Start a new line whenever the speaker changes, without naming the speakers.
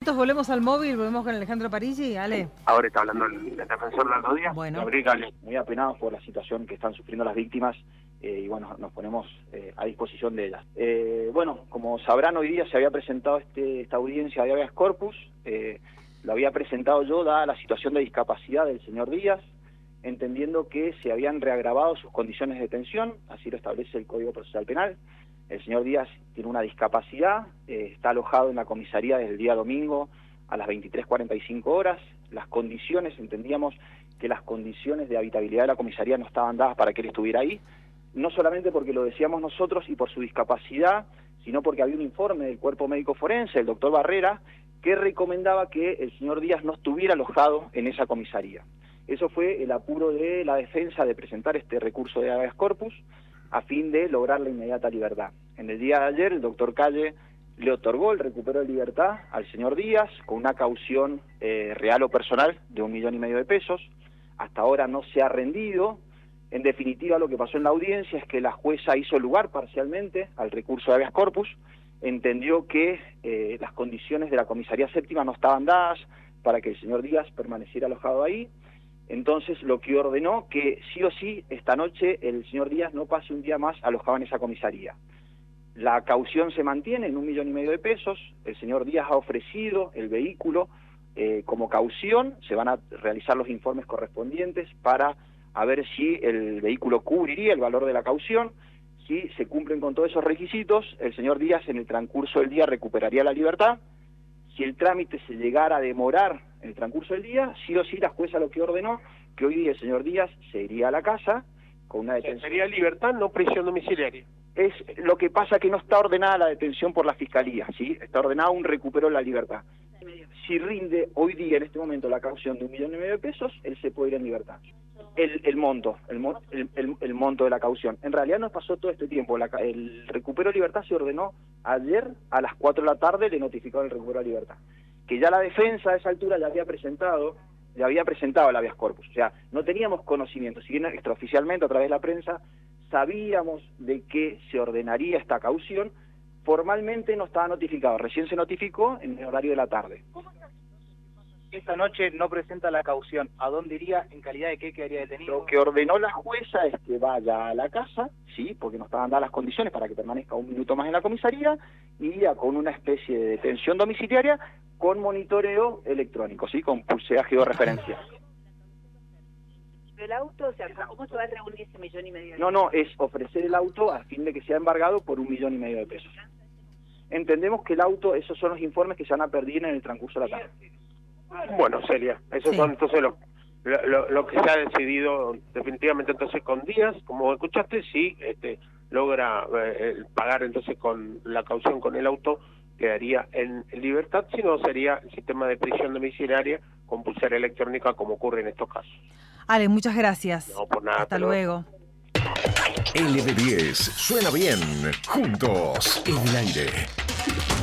minutos volvemos al móvil, volvemos con Alejandro Parisi. Ale.
Ahora está hablando el defensor Lando Díaz.
Bueno.
Muy apenados por la situación que están sufriendo las víctimas y bueno, nos ponemos a disposición de ellas. Bueno, como sabrán, hoy día se había presentado esta audiencia de habeas corpus. Lo había presentado yo, dada la situación de discapacidad del señor Díaz, entendiendo que se habían reagravado sus condiciones de detención, así lo establece el Código Procesal Penal. El señor Díaz tiene una discapacidad, está alojado en la comisaría desde el día domingo a las 23:45 horas. Las condiciones, entendíamos que las condiciones de habitabilidad de la comisaría no estaban dadas para que él estuviera ahí, no solamente porque lo decíamos nosotros y por su discapacidad, sino porque había un informe del cuerpo médico forense, el doctor Barrera, que recomendaba que el señor Díaz no estuviera alojado en esa comisaría. Eso fue el apuro de la defensa de presentar este recurso de habeas corpus a fin de lograr la inmediata libertad. En el día de ayer, el doctor Calle le otorgó el recupero de libertad al señor Díaz con una caución real o personal de 1,5 millones de pesos. Hasta ahora no se ha rendido. En definitiva, lo que pasó en la audiencia es que la jueza hizo lugar parcialmente al recurso de habeas corpus, entendió que las condiciones de la comisaría séptima no estaban dadas para que el señor Díaz permaneciera alojado ahí. Entonces, lo que ordenó que sí o sí, esta noche, el señor Díaz no pase un día más alojado en esa comisaría. La caución se mantiene en 1,5 millones de pesos. El señor Díaz ha ofrecido el vehículo como caución. Se van a realizar los informes correspondientes para a ver si el vehículo cubriría el valor de la caución. Si se cumplen con todos esos requisitos, el señor Díaz en el transcurso del día recuperaría la libertad. Si el trámite se llegara a demorar en el transcurso del día, sí o sí la jueza lo que ordenó, que hoy día el señor Díaz se iría a la casa con una detención.
Sería libertad, no prisión domiciliaria.
Es lo que pasa que no está ordenada la detención por la Fiscalía, ¿sí? Está ordenado un recupero de la libertad. Si rinde hoy día, en este momento, la caución de 1,5 millones de pesos, él se puede ir en libertad. El monto de la caución. En realidad no pasó todo este tiempo. El recupero de libertad se ordenó ayer a las 4 de la tarde, le notificaron el recupero de libertad. Que ya la defensa a esa altura ya había presentado el habeas corpus. O sea, no teníamos conocimiento, si bien extraoficialmente a través de la prensa sabíamos de que se ordenaría esta caución, formalmente no estaba notificado, recién se notificó en el horario de la tarde.
Esta noche no presenta la caución, ¿a dónde iría? ¿En calidad de qué quedaría detenido?
Lo que ordenó la jueza es que vaya a la casa, sí, porque no estaban dadas las condiciones para que permanezca 1 minuto más en la comisaría, y con una especie de detención domiciliaria con monitoreo electrónico, sí, con pulsea georreferencia.
¿El auto? O sea, ¿cómo se va a reunir ese 1,5 millones?
No, es ofrecer el auto a fin de que sea embargado por 1,5 millones de pesos. Entendemos que el auto, esos son los informes que se van a perder en el transcurso de la tarde.
Bueno, Celia, esos son entonces lo que se ha decidido definitivamente entonces con Díaz, como escuchaste, si logra pagar entonces con la caución con el auto, quedaría en libertad, si no sería el sistema de prisión domiciliaria con pulsera electrónica como ocurre en estos casos.
Ale, muchas gracias.
No, por nada.
Hasta luego.
LB10 suena bien, juntos en el aire.